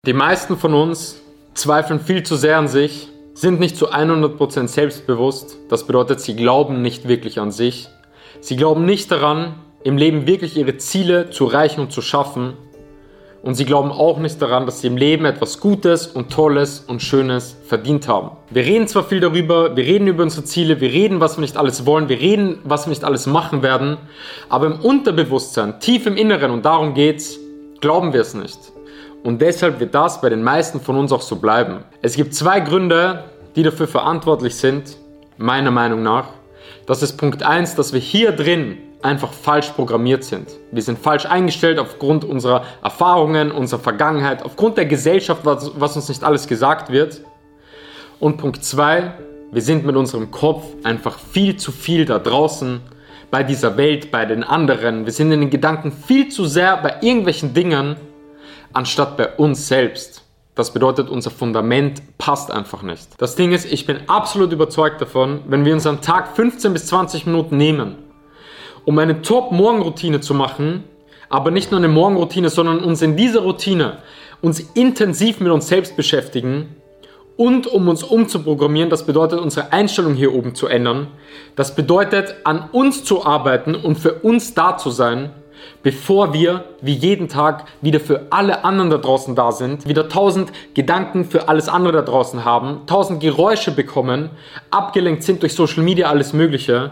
Die meisten von uns zweifeln viel zu sehr an sich, sind nicht zu 100% selbstbewusst. Das bedeutet, sie glauben nicht wirklich an sich. Sie glauben nicht daran, im Leben wirklich ihre Ziele zu erreichen und zu schaffen. Und sie glauben auch nicht daran, dass sie im Leben etwas Gutes und Tolles und Schönes verdient haben. Wir reden zwar viel darüber, wir reden über unsere Ziele, wir reden, was wir nicht alles wollen, wir reden, was wir nicht alles machen werden, aber im Unterbewusstsein, tief im Inneren, und darum geht's, glauben wir es nicht. Und deshalb wird das bei den meisten von uns auch so bleiben. Es gibt zwei Gründe, die dafür verantwortlich sind, meiner Meinung nach. Das ist Punkt 1, dass wir hier drin einfach falsch programmiert sind. Wir sind falsch eingestellt aufgrund unserer Erfahrungen, unserer Vergangenheit, aufgrund der Gesellschaft, was uns nicht alles gesagt wird. Und Punkt 2, wir sind mit unserem Kopf einfach viel zu viel da draußen, bei dieser Welt, bei den anderen. Wir sind in den Gedanken viel zu sehr bei irgendwelchen Dingen, anstatt bei uns selbst. Das bedeutet, unser Fundament passt einfach nicht. Das Ding ist, ich bin absolut überzeugt davon, wenn wir uns am Tag 15 bis 20 Minuten nehmen, um eine Top-Morgenroutine zu machen, aber nicht nur eine Morgenroutine, sondern uns in dieser Routine uns intensiv mit uns selbst beschäftigen und um uns umzuprogrammieren, das bedeutet, unsere Einstellung hier oben zu ändern. Das bedeutet, an uns zu arbeiten und für uns da zu sein, bevor wir, wie jeden Tag, wieder für alle anderen da draußen da sind, wieder 1000 Gedanken für alles andere da draußen haben, 1000 Geräusche bekommen, abgelenkt sind durch Social Media, alles Mögliche,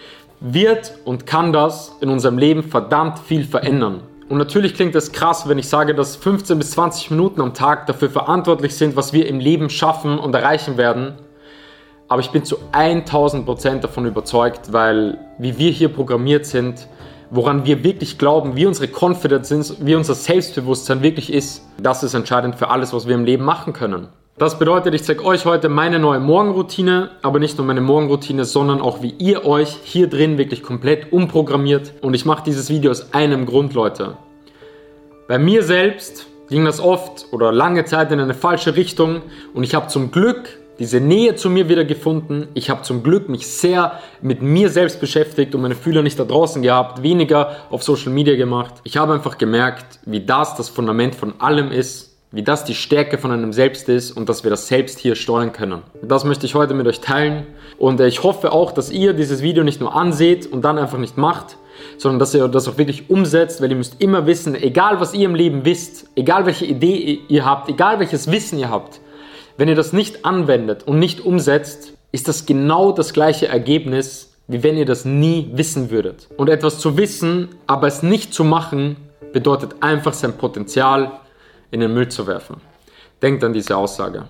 wird und kann das in unserem Leben verdammt viel verändern. Und natürlich klingt es krass, wenn ich sage, dass 15 bis 20 Minuten am Tag dafür verantwortlich sind, was wir im Leben schaffen und erreichen werden. Aber ich bin zu 1000% davon überzeugt, weil wie wir hier programmiert sind, woran wir wirklich glauben, wie unsere Confidence sind, wie unser Selbstbewusstsein wirklich ist, das ist entscheidend für alles, was wir im Leben machen können. Das bedeutet, ich zeige euch heute meine neue Morgenroutine, aber nicht nur meine Morgenroutine, sondern auch, wie ihr euch hier drin wirklich komplett umprogrammiert. Und ich mache dieses Video aus einem Grund, Leute. Bei mir selbst ging das oft oder lange Zeit in eine falsche Richtung und ich habe zum Glück diese Nähe zu mir wieder gefunden. Ich habe zum Glück mich sehr mit mir selbst beschäftigt und meine Fühler nicht da draußen gehabt, weniger auf Social Media gemacht. Ich habe einfach gemerkt, wie das Fundament von allem ist, wie das die Stärke von einem selbst ist und dass wir das selbst hier steuern können. Das möchte ich heute mit euch teilen und ich hoffe auch, dass ihr dieses Video nicht nur anseht und dann einfach nicht macht, sondern dass ihr das auch wirklich umsetzt, weil ihr müsst immer wissen, egal was ihr im Leben wisst, egal welche Idee ihr habt, egal welches Wissen ihr habt, wenn ihr das nicht anwendet und nicht umsetzt, ist das genau das gleiche Ergebnis, wie wenn ihr das nie wissen würdet. Und etwas zu wissen, aber es nicht zu machen, bedeutet einfach sein Potenzial in den Müll zu werfen. Denkt an diese Aussage.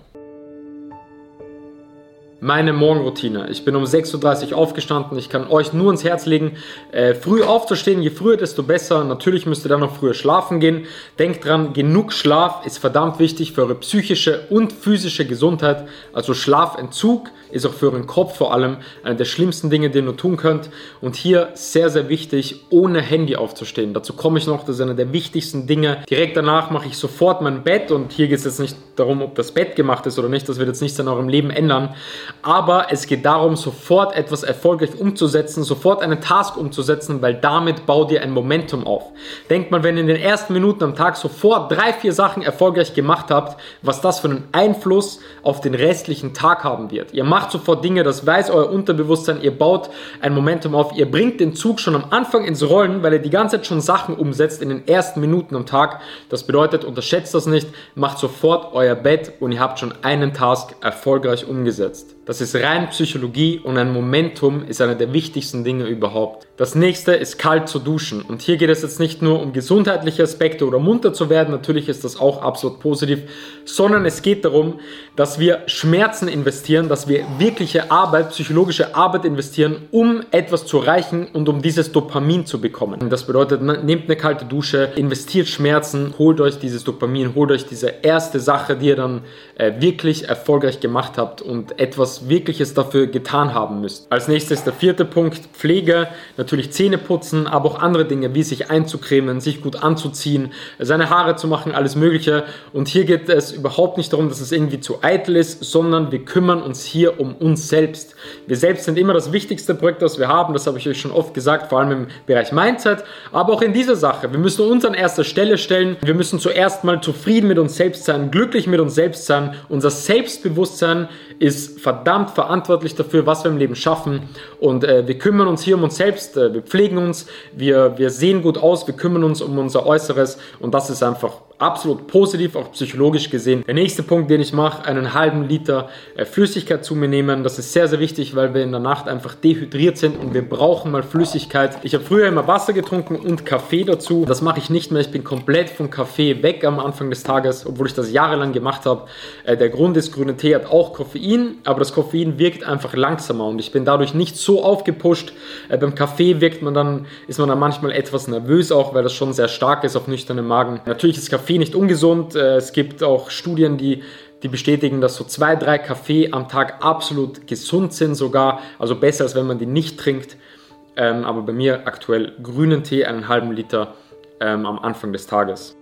Meine Morgenroutine. Ich bin um 6:30 Uhr aufgestanden. Ich kann euch nur ins Herz legen, früh aufzustehen. Je früher, desto besser. Natürlich müsst ihr dann noch früher schlafen gehen. Denkt dran, genug Schlaf ist verdammt wichtig für eure psychische und physische Gesundheit. Also Schlafentzug ist auch für euren Kopf vor allem eine der schlimmsten Dinge, die ihr nur tun könnt. Und hier sehr, sehr wichtig, ohne Handy aufzustehen. Dazu komme ich noch, das ist eine der wichtigsten Dinge. Direkt danach mache ich sofort mein Bett und hier geht es jetzt nicht darum, ob das Bett gemacht ist oder nicht. Das wird jetzt nichts an eurem Leben ändern. Aber es geht darum, sofort etwas erfolgreich umzusetzen, sofort eine Task umzusetzen, weil damit baut ihr ein Momentum auf. Denkt mal, wenn ihr in den ersten Minuten am Tag sofort 3-4 Sachen erfolgreich gemacht habt, was das für einen Einfluss auf den restlichen Tag haben wird. Ihr macht sofort Dinge, das weiß euer Unterbewusstsein, ihr baut ein Momentum auf, ihr bringt den Zug schon am Anfang ins Rollen, weil ihr die ganze Zeit schon Sachen umsetzt in den ersten Minuten am Tag. Das bedeutet, unterschätzt das nicht, macht sofort euer Bett und ihr habt schon einen Task erfolgreich umgesetzt. Das ist rein Psychologie und ein Momentum ist einer der wichtigsten Dinge überhaupt. Das nächste ist kalt zu duschen. Und hier geht es jetzt nicht nur um gesundheitliche Aspekte oder munter zu werden, natürlich ist das auch absolut positiv, sondern es geht darum, dass wir Schmerzen investieren, dass wir wirkliche Arbeit, psychologische Arbeit investieren, um etwas zu erreichen und um dieses Dopamin zu bekommen. Das bedeutet, nehmt eine kalte Dusche, investiert Schmerzen, holt euch dieses Dopamin, holt euch diese erste Sache, die ihr dann wirklich erfolgreich gemacht habt und etwas etwas Wirkliches dafür getan haben müsst. Als nächstes der 4. Punkt, Pflege, natürlich Zähne putzen, aber auch andere Dinge, wie sich einzucremen, sich gut anzuziehen, seine Haare zu machen, alles Mögliche. Und hier geht es überhaupt nicht darum, dass es irgendwie zu eitel ist, sondern wir kümmern uns hier um uns selbst. Wir selbst sind immer das wichtigste Projekt, das wir haben, das habe ich euch schon oft gesagt, vor allem im Bereich Mindset, aber auch in dieser Sache. Wir müssen uns an erster Stelle stellen, wir müssen zuerst mal zufrieden mit uns selbst sein, glücklich mit uns selbst sein. Unser Selbstbewusstsein ist verdammt verantwortlich dafür, was wir im Leben schaffen, und wir kümmern uns hier um uns selbst, wir pflegen uns, wir sehen gut aus, wir kümmern uns um unser Äußeres, und das ist einfach absolut positiv, auch psychologisch gesehen. Der nächste Punkt, den ich mache, einen halben Liter Flüssigkeit zu mir nehmen. Das ist sehr, sehr wichtig, weil wir in der Nacht einfach dehydriert sind und wir brauchen mal Flüssigkeit. Ich habe früher immer Wasser getrunken und Kaffee dazu. Das mache ich nicht mehr. Ich bin komplett vom Kaffee weg am Anfang des Tages, obwohl ich das jahrelang gemacht habe. Der Grund ist, grüner Tee hat auch Koffein, aber das Koffein wirkt einfach langsamer und ich bin dadurch nicht so aufgepusht. Beim Kaffee ist man dann manchmal etwas nervös auch, weil das schon sehr stark ist auf nüchternen Magen. Natürlich ist Kaffee nicht ungesund. Es gibt auch Studien, die bestätigen, dass so 2-3 Kaffee am Tag absolut gesund sind sogar. Also besser, als wenn man die nicht trinkt. Aber bei mir aktuell grünen Tee, einen halben Liter am Anfang des Tages.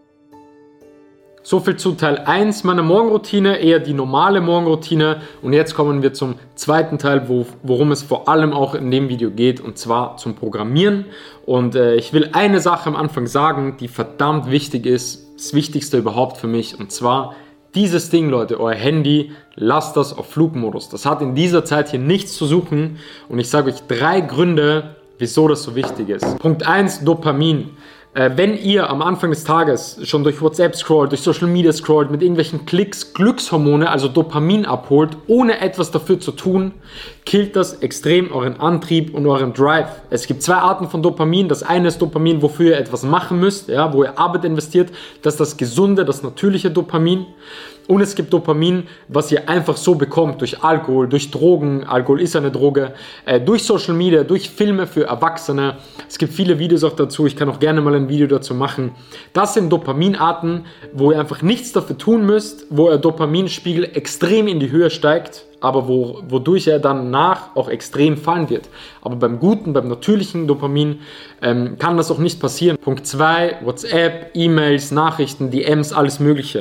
So viel zu Teil 1 meiner Morgenroutine, eher die normale Morgenroutine. Und jetzt kommen wir zum zweiten Teil, worum es vor allem auch in dem Video geht, und zwar zum Programmieren. Und ich will eine Sache am Anfang sagen, die verdammt wichtig ist, das Wichtigste überhaupt für mich, und zwar dieses Ding, Leute, euer Handy, lasst das auf Flugmodus. Das hat in dieser Zeit hier nichts zu suchen, und ich sage euch 3 Gründe, wieso das so wichtig ist. Punkt 1, Dopamin. Wenn ihr am Anfang des Tages schon durch WhatsApp scrollt, durch Social Media scrollt, mit irgendwelchen Klicks Glückshormone, also Dopamin abholt, ohne etwas dafür zu tun, killt das extrem euren Antrieb und euren Drive. Es gibt 2 Arten von Dopamin. Das eine ist Dopamin, wofür ihr etwas machen müsst, ja, wo ihr Arbeit investiert. Das ist das gesunde, das natürliche Dopamin. Und es gibt Dopamin, was ihr einfach so bekommt, durch Alkohol, durch Drogen, Alkohol ist eine Droge, durch Social Media, durch Filme für Erwachsene. Es gibt viele Videos auch dazu, ich kann auch gerne mal ein Video dazu machen. Das sind Dopaminarten, wo ihr einfach nichts dafür tun müsst, wo euer Dopaminspiegel extrem in die Höhe steigt, aber wodurch er dann auch extrem fallen wird. Aber beim guten, beim natürlichen Dopamin kann das auch nicht passieren. Punkt 2, WhatsApp, E-Mails, Nachrichten, DMs, alles Mögliche.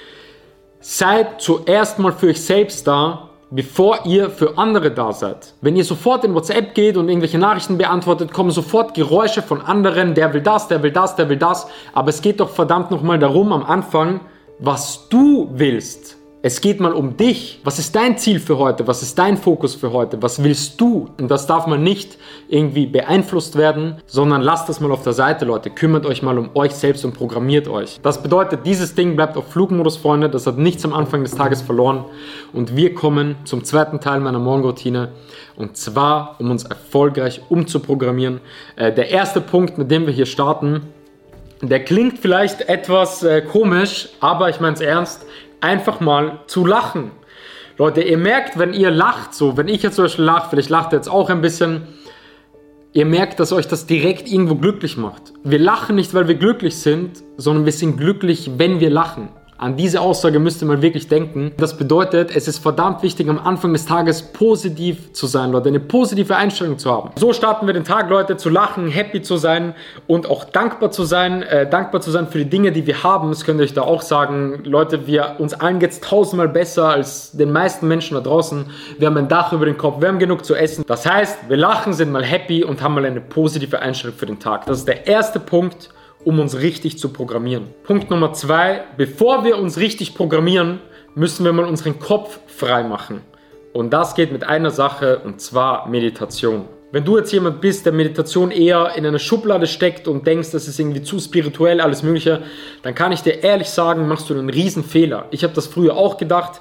Seid zuerst mal für euch selbst da, bevor ihr für andere da seid. Wenn ihr sofort in WhatsApp geht und irgendwelche Nachrichten beantwortet, kommen sofort Geräusche von anderen, der will das, der will das, der will das. Aber es geht doch verdammt nochmal darum am Anfang, was du willst. Es geht mal um dich. Was ist dein Ziel für heute? Was ist dein Fokus für heute? Was willst du? Und das darf mal nicht irgendwie beeinflusst werden, sondern lasst das mal auf der Seite, Leute. Kümmert euch mal um euch selbst und programmiert euch. Das bedeutet, dieses Ding bleibt auf Flugmodus, Freunde. Das hat nichts am Anfang des Tages verloren. Und wir kommen zum zweiten Teil meiner Morgenroutine. Und zwar, um uns erfolgreich umzuprogrammieren. Der erste Punkt, mit dem wir hier starten, der klingt vielleicht etwas komisch, aber ich meine es ernst. Einfach mal zu lachen. Leute, ihr merkt, wenn ihr lacht, so, wenn ich jetzt zum Beispiel lache, vielleicht lacht ihr jetzt auch ein bisschen, ihr merkt, dass euch das direkt irgendwo glücklich macht. Wir lachen nicht, weil wir glücklich sind, sondern wir sind glücklich, wenn wir lachen. An diese Aussage müsst ihr mal wirklich denken. Das bedeutet, es ist verdammt wichtig, am Anfang des Tages positiv zu sein, Leute, eine positive Einstellung zu haben. So starten wir den Tag, Leute, zu lachen, happy zu sein und auch dankbar zu sein für die Dinge, die wir haben. Das könnt ihr euch da auch sagen. Leute, uns allen geht es 1000-mal besser als den meisten Menschen da draußen. Wir haben ein Dach über den Kopf, wir haben genug zu essen. Das heißt, wir lachen, sind mal happy und haben mal eine positive Einstellung für den Tag. Das ist der erste Punkt, um uns richtig zu programmieren. Punkt Nummer 2, bevor wir uns richtig programmieren, müssen wir mal unseren Kopf frei machen. Und das geht mit einer Sache, und zwar Meditation. Wenn du jetzt jemand bist, der Meditation eher in einer Schublade steckt und denkst, das ist irgendwie zu spirituell, alles Mögliche, dann kann ich dir ehrlich sagen, machst du einen riesen Fehler. Ich habe das früher auch gedacht,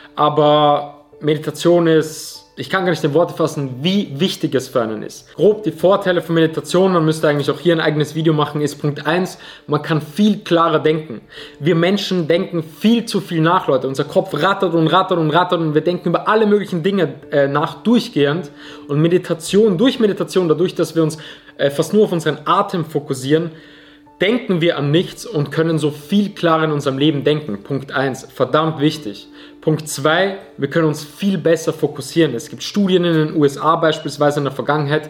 aber Meditation ist... Ich kann gar nicht in Worte fassen, wie wichtig es für einen ist. Grob die Vorteile von Meditation, man müsste eigentlich auch hier ein eigenes Video machen, ist Punkt 1, man kann viel klarer denken. Wir Menschen denken viel zu viel nach, Leute. Unser Kopf rattert und rattert und rattert und wir denken über alle möglichen Dinge nach, durchgehend. Und durch Meditation, dadurch, dass wir uns fast nur auf unseren Atem fokussieren, denken wir an nichts und können so viel klarer in unserem Leben denken. Punkt 1, verdammt wichtig. Punkt 2, wir können uns viel besser fokussieren. Es gibt Studien in den USA beispielsweise in der Vergangenheit,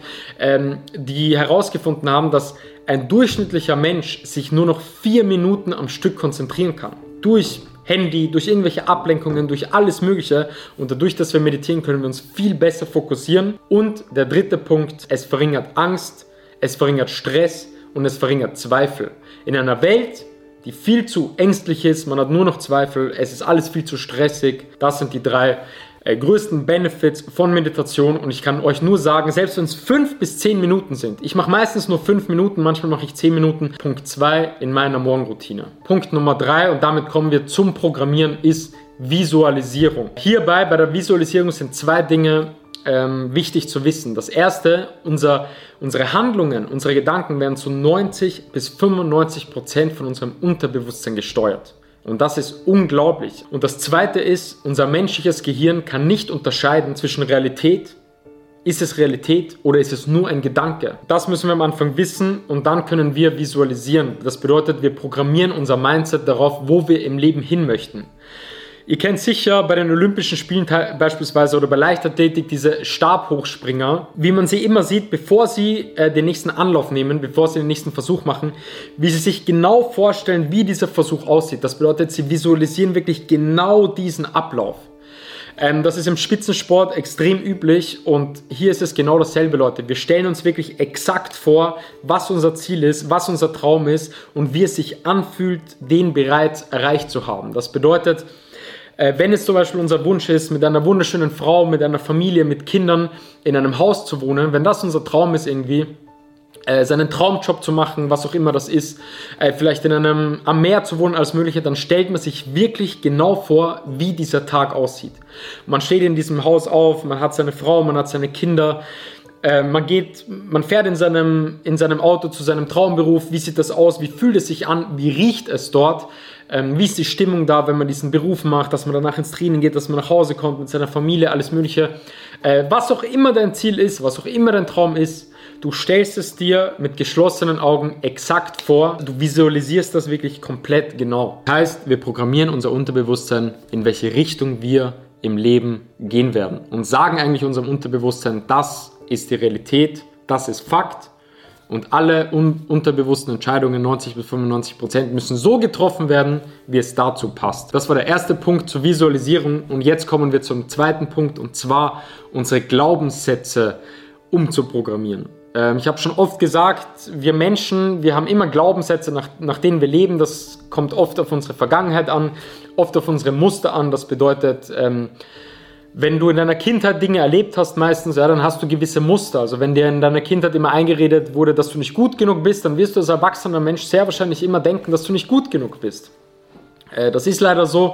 die herausgefunden haben, dass ein durchschnittlicher Mensch sich nur noch 4 Minuten am Stück konzentrieren kann. Durch Handy, durch irgendwelche Ablenkungen, durch alles Mögliche. Und dadurch, dass wir meditieren, können wir uns viel besser fokussieren. Und der dritte Punkt, es verringert Angst, es verringert Stress und es verringert Zweifel. In einer Welt, die viel zu ängstlich ist, man hat nur noch Zweifel, es ist alles viel zu stressig. Das sind die 3 größten Benefits von Meditation und ich kann euch nur sagen, selbst wenn es 5 bis 10 Minuten sind, ich mache meistens nur 5 Minuten, manchmal mache ich 10 Minuten. Punkt 2 in meiner Morgenroutine. Punkt Nummer 3 und damit kommen wir zum Programmieren ist Visualisierung. Hierbei bei der Visualisierung sind 2 Dinge wichtig zu wissen. Das erste, unsere Handlungen, unsere Gedanken werden zu 90 bis 95% von unserem Unterbewusstsein gesteuert. Und das ist unglaublich. Und das zweite ist, unser menschliches Gehirn kann nicht unterscheiden zwischen Realität, ist es Realität oder ist es nur ein Gedanke? Das müssen wir am Anfang wissen und dann können wir visualisieren. Das bedeutet, wir programmieren unser Mindset darauf, wo wir im Leben hin möchten. Ihr kennt sicher bei den Olympischen Spielen beispielsweise oder bei Leichtathletik diese Stabhochspringer, wie man sie immer sieht, bevor sie den nächsten Anlauf nehmen, bevor sie den nächsten Versuch machen, wie sie sich genau vorstellen, wie dieser Versuch aussieht. Das bedeutet, sie visualisieren wirklich genau diesen Ablauf. Das ist im Spitzensport extrem üblich und hier ist es genau dasselbe, Leute. Wir stellen uns wirklich exakt vor, was unser Ziel ist, was unser Traum ist und wie es sich anfühlt, den bereits erreicht zu haben. Das bedeutet, wenn es zum Beispiel unser Wunsch ist, mit einer wunderschönen Frau, mit einer Familie, mit Kindern in einem Haus zu wohnen, wenn das unser Traum ist irgendwie, seinen Traumjob zu machen, was auch immer das ist, vielleicht am Meer zu wohnen, alles Mögliche, dann stellt man sich wirklich genau vor, wie dieser Tag aussieht. Man steht in diesem Haus auf, man hat seine Frau, man hat seine Kinder, man fährt in seinem Auto zu seinem Traumberuf, wie sieht das aus, wie fühlt es sich an, wie riecht es dort, wie ist die Stimmung da, wenn man diesen Beruf macht, dass man danach ins Training geht, dass man nach Hause kommt mit seiner Familie, alles Mögliche. Was auch immer dein Ziel ist, was auch immer dein Traum ist, du stellst es dir mit geschlossenen Augen exakt vor, du visualisierst das wirklich komplett genau. Das heißt, wir programmieren unser Unterbewusstsein, in welche Richtung wir im Leben gehen werden und sagen eigentlich unserem Unterbewusstsein, das ist die Realität, das ist Fakt. Und alle unterbewussten Entscheidungen, 90 bis 95%, müssen so getroffen werden, wie es dazu passt. Das war der erste Punkt zur Visualisierung. Und jetzt kommen wir zum zweiten Punkt, und zwar unsere Glaubenssätze umzuprogrammieren. Ich habe schon oft gesagt, wir Menschen, wir haben immer Glaubenssätze, nach denen wir leben. Das kommt oft auf unsere Vergangenheit an, oft auf unsere Muster an. Das bedeutet, wenn du in deiner Kindheit Dinge erlebt hast meistens, ja, dann hast du gewisse Muster. Also wenn dir in deiner Kindheit immer eingeredet wurde, dass du nicht gut genug bist, dann wirst du als erwachsener Mensch sehr wahrscheinlich immer denken, dass du nicht gut genug bist. Das ist leider so.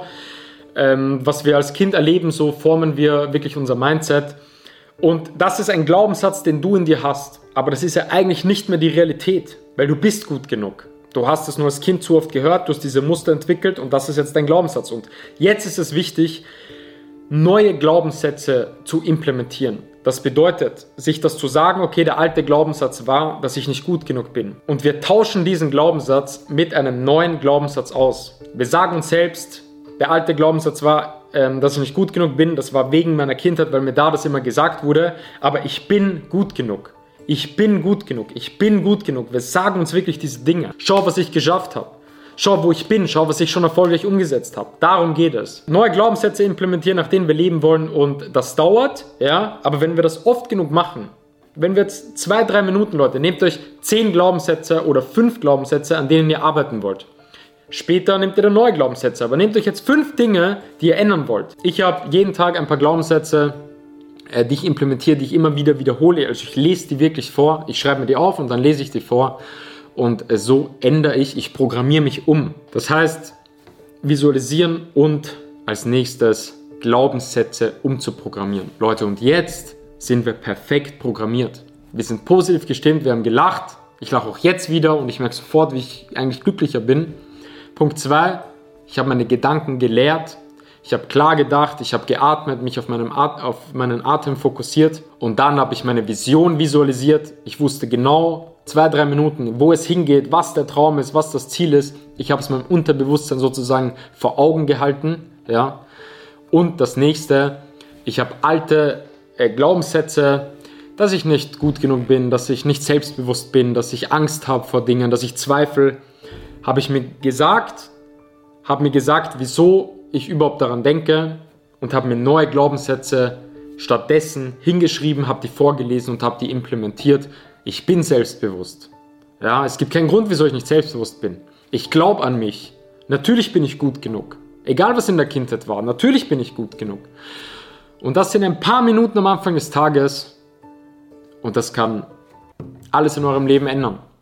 Was wir als Kind erleben, so formen wir wirklich unser Mindset. Und das ist ein Glaubenssatz, den du in dir hast. Aber das ist ja eigentlich nicht mehr die Realität, weil du bist gut genug. Du hast es nur als Kind zu oft gehört, du hast diese Muster entwickelt und das ist jetzt dein Glaubenssatz. Und jetzt ist es wichtig, neue Glaubenssätze zu implementieren. Das bedeutet, sich das zu sagen, okay, der alte Glaubenssatz war, dass ich nicht gut genug bin. Und wir tauschen diesen Glaubenssatz mit einem neuen Glaubenssatz aus. Wir sagen uns selbst, der alte Glaubenssatz war, dass ich nicht gut genug bin, das war wegen meiner Kindheit, weil mir da das immer gesagt wurde, aber ich bin gut genug. Ich bin gut genug. Ich bin gut genug. Wir sagen uns wirklich diese Dinge. Schau, was ich geschafft habe. Schau, wo ich bin. Schau, was ich schon erfolgreich umgesetzt habe. Darum geht es. Neue Glaubenssätze implementieren, nach denen wir leben wollen. Und das dauert, ja. Aber wenn wir das oft genug machen, wenn wir jetzt 2-3 Minuten, Leute, nehmt euch 10 Glaubenssätze oder 5 Glaubenssätze, an denen ihr arbeiten wollt. Später nehmt ihr dann neue Glaubenssätze. Aber nehmt euch jetzt 5 Dinge, die ihr ändern wollt. Ich habe jeden Tag ein paar Glaubenssätze, die ich implementiere, die ich immer wieder wiederhole. Also ich lese die wirklich vor. Ich schreibe mir die auf und dann lese ich die vor. Und so ändere ich programmiere mich um. Das heißt, visualisieren und als nächstes Glaubenssätze umzuprogrammieren. Leute, und jetzt sind wir perfekt programmiert. Wir sind positiv gestimmt, wir haben gelacht. Ich lache auch jetzt wieder und ich merke sofort, wie ich eigentlich glücklicher bin. Punkt 2, ich habe meine Gedanken geleert. Ich habe klar gedacht, ich habe geatmet, mich auf meinen Atem fokussiert und dann habe ich meine Vision visualisiert. Ich wusste genau, 2-3 Minuten, wo es hingeht, was der Traum ist, was das Ziel ist. Ich habe es meinem Unterbewusstsein sozusagen vor Augen gehalten. Ja. Und das nächste, ich habe alte Glaubenssätze, dass ich nicht gut genug bin, dass ich nicht selbstbewusst bin, dass ich Angst habe vor Dingen, dass ich zweifle. Habe mir gesagt, wieso ich überhaupt daran denke und habe mir neue Glaubenssätze stattdessen hingeschrieben, habe die vorgelesen und habe die implementiert. Ich bin selbstbewusst. Ja, es gibt keinen Grund, wieso ich nicht selbstbewusst bin. Ich glaube an mich. Natürlich bin ich gut genug. Egal, was in der Kindheit war, natürlich bin ich gut genug. Und das sind ein paar Minuten am Anfang des Tages und das kann alles in eurem Leben ändern.